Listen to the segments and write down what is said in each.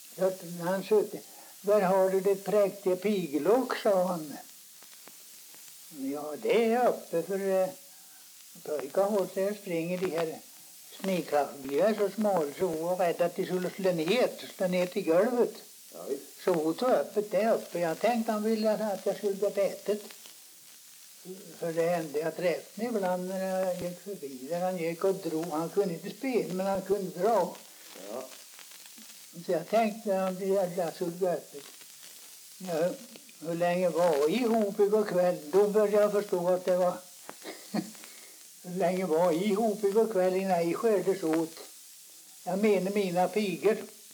Så att han sökte. Var har du det präktiga pigelock, sa han. Ja, det är uppe för pojkar hårt där springer de här snöklappbilar så smal så hon var rädd att de skulle slå ner till golvet. Ja, Så hon tog öppet där uppe. Jag tänkte han ville att jag skulle gå på ätet. För det hände jag träffade ibland när jag gick förbi där han gick och drog. Han kunde inte spela men han kunde dra. ja. Så jag tänkte att jag skulle gå öppet. Ja, hur länge var vi ihop igår kväll? Då började jag förstå att det var... hur länge var vi ihop igår kväll innan vi skärdes åt? Jag menar mina pigor.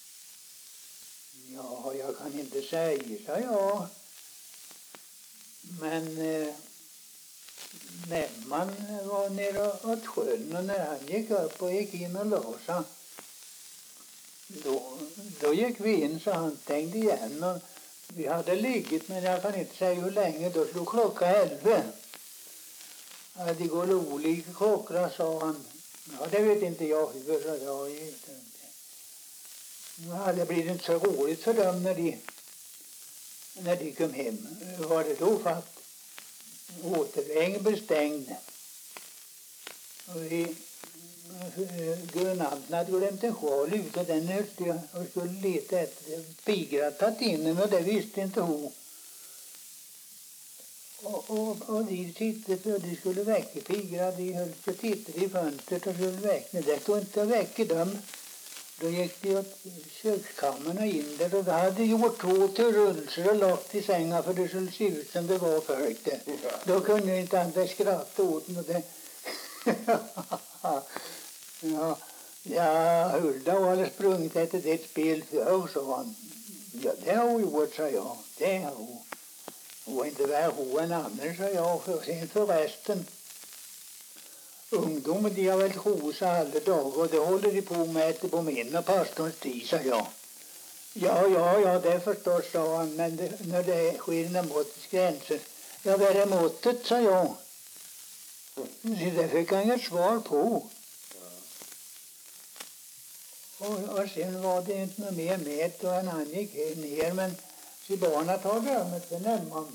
Ja, jag kan inte säga, sa jag. Men Nämman var nere åt sjön och när han gick upp och gick in och la sig. Då gick vi in så han stängde igen och vi hade ligget men jag kan inte säga hur länge. Då slog klockan 11. Ja, det går olika klockor, sa han. Ja, det vet inte jag hur jag vet inte. Ja, det blir inte så roligt för dem när de kom hem. Var det då för att återvägen blev stängd. Och guvernanten hade glömt en sjal ut och den hölte jag och skulle leta efter. Pigor hade tagit in den och det visste inte hon. Och de tittade för de skulle väcka pigor. De höll på och tittade i fönstret och skulle väcka. Det tog inte att väcka dem. Då gick de åt kökskammarna in där och då hade gjort 2 rulser och lagt i sängar för det skulle se ut som det var folk där. Ja. Då kunde inte andra skratta åt mig. Det. Ja, Hulda har sprungit efter det spel för, sa han. Ja, det har hon gjort, sa jag. Det har hon. Hon var inte värd hon än annan, sa jag. Sen förresten. Ungdomen de har väl rosa alla dagar och det håller de på med äter på min och pastorns tid, sa jag. Ja, det förstås, sa han, men när det sker inom måttets gränser. Ja, vad är måttet, sa jag. Det fick han inget svar på. Och sen var det inte något mer med och han gick ner, men så barnet har glömt för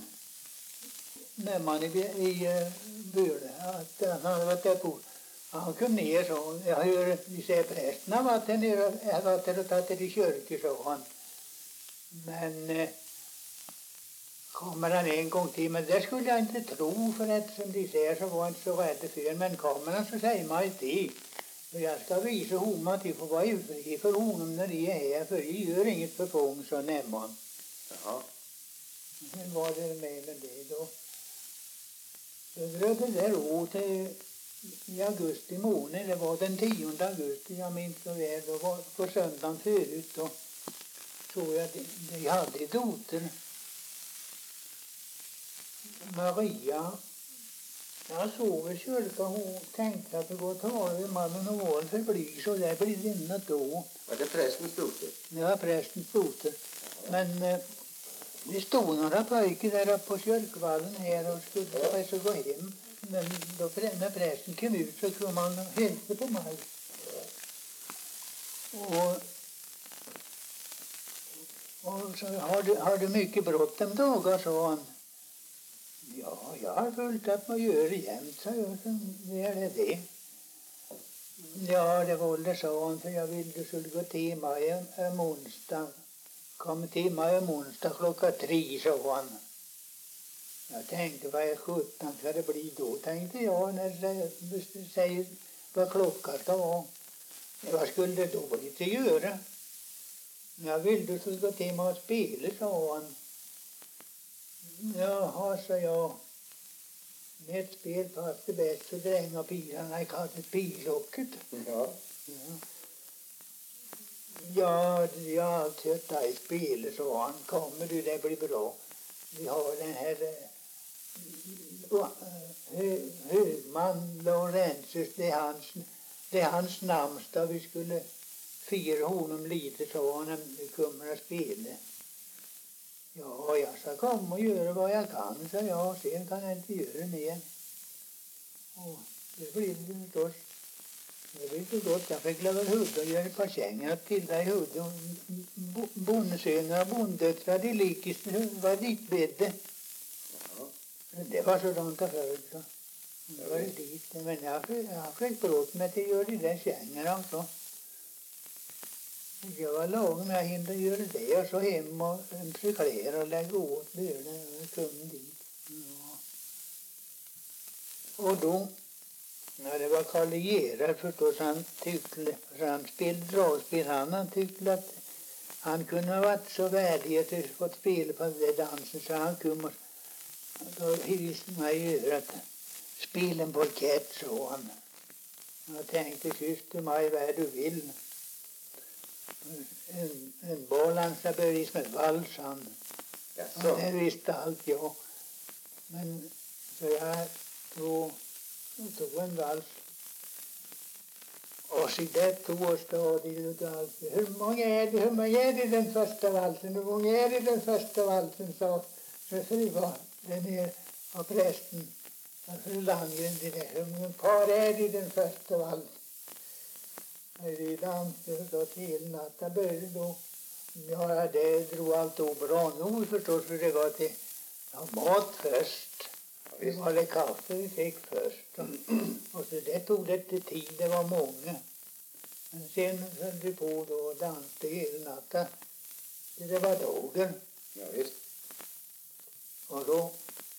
Nämman i Böle, att han hade varit där på. Han kom ner, så jag hör, vi säger prästen har varit där nere, jag har varit där och tagit till kyrkor, sa han. Men kommer han en gång till, men det skulle jag inte tro, för att som de säger så var jag inte så rädd för, men kommer han så säger man det. Och jag ska visa honom att de får vara ute för honom när de är här, för de gör inget förfång, så Nämman. Ja. Sen var det med det då. Då bröt det där åt i augusti månad, det var den 10 augusti, jag minns så väl, då var på söndagen förut då såg jag att de hade ett dotter, Maria. Jag såg i kyrkan, hon tänkte att det går att tala med mannen och var för blyg, så det blir det inte då. Var det prästens dotter? Det var prästens dotter. Men det stod några pojkar där uppe på kyrkvallen här och skulle gå hem. Men då, när prästen kom ut så kom han och hälsade på mig. Och så har du mycket bråttom dagar, sa han. Ja, jag har fullt upp med att göra jämt, sa jag. Det är det. Ja, det var det, sa han, för jag ville du skulle gå till mig om onsdag. Kom till mig om onsdag klockan 3, sa han. Jag tänkte, vad är 17 ska det bli då, tänkte jag, när det säger vad klockan ska vara. Vad skulle det då lite göra? Jag ville du skulle gå till mig och spela, sa han. Jaha, sa jag. Med ett spel fast det bäst för dräng och pilarna i kallat pillocket. Ja. Ja, jag har alltid hört dig spela, sa han. Kommer du, det blir bra. Vi har den här Högman Laurentius, det är hans namnsdag. Vi skulle fira honom lite, sa han, när vi kommer att spela. Ja, jag ska komma och göra vad jag kan, sa jag. Sen kan jag inte göra mer. Och det blir det förstås. Det blir så gott. Jag fick lägga hud och göra ett par sängar till där i hud. Bondsöner och bonddöttrar, de likis var ditbädde. Ja. Det var sådant förr. Så. Det var dit. Men jag fick brått med att göra de där sängarna också. Jag var lagom med att hinna göra det och så hem och cykla och lägga åt bönen och kom dit. Ja. Och då, när det var Karl Gerhard förstås, han spelade dragspel, han tyckte att han kunde ha varit så värdig att ha fått spela på den dansen så han kom och då visste mig i örat. Spela en polkett, sa han. Jag tänkte, syster mig vad du vill. En boll ska börja med vals, han. Jaså? Det visste allt, ja. Men så jag tog en vals. Och så där tog stadigt och allt. Hur många är det den första valsen? Hur många är det den första valsen, sa fru var den är av prästen. Fru Landgren, hur många par är det den första valsen? Vi dansade då till natten började då. Ja, det drog allt bra nog förstås, för det var till mat först. Det var det kaffe vi fick först. Och så det tog lite tid, det var många. Men sen höll vi på då och dansade hela natten. Det var dagen. Ja, visst. Och då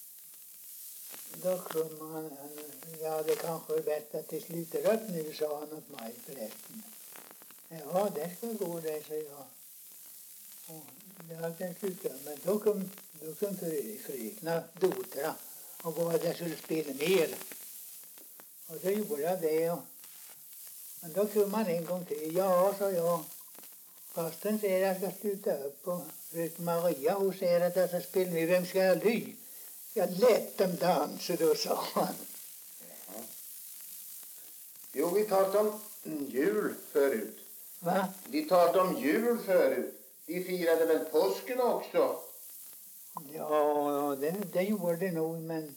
kom han, ja det kanske är bättre att det slutar upp nu, sa han åt mig förresten. Ja, det ska gå det, sa jag. Och jag kan sluta, men då kom frökna dotra och bad att jag skulle spela mer. Och då gjorde jag det. Men då kom han en gång till. Ja, sa jag. Fasten säger att jag ska sluta upp. Och fröken Maria, hon säger att jag ska spela mer. Vem ska jag ly? Jag lät dem dansa då, sa han. Ja. Jo, vi talade om jul förut. Va? Vi talade om jul förut. Vi firade väl påsken också? Ja, det gjorde det nog, men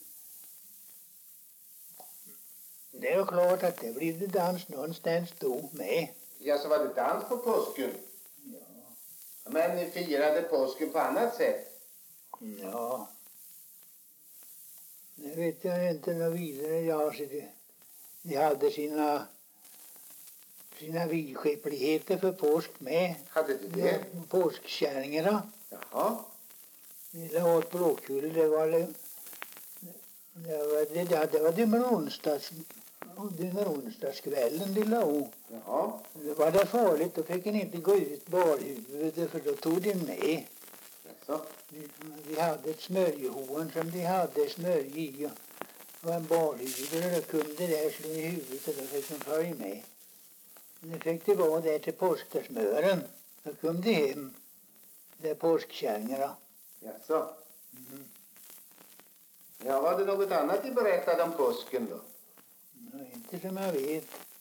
det är klart att det blir det dans någonstans då med. Ja, så var det dans på påsken. Ja. Men ni firade påsken på annat sätt. Ja. Det vet jag inte något vidare. Ja, så de hade sina vidskepligheter för påsk med. Hade du det? Påskkärringarna. Jaha. De la åt bråkjul. Det var onsdagskvällen de la åt. Jaha. Det var det farligt. Då fick en inte gå ut barhuvudet för då tog de med. Jaså? Vi hade ett smörjehorn som de hade smörj i. Och en barhuvud och då kunde det slå i huvudet och då fick de följa med. Nu fick det vara där till påsksmören. Då kom de hem. Det är påskkärringarna. Jaså? Ja, var det något annat ni berättade om påsken då? Inte som jag vet.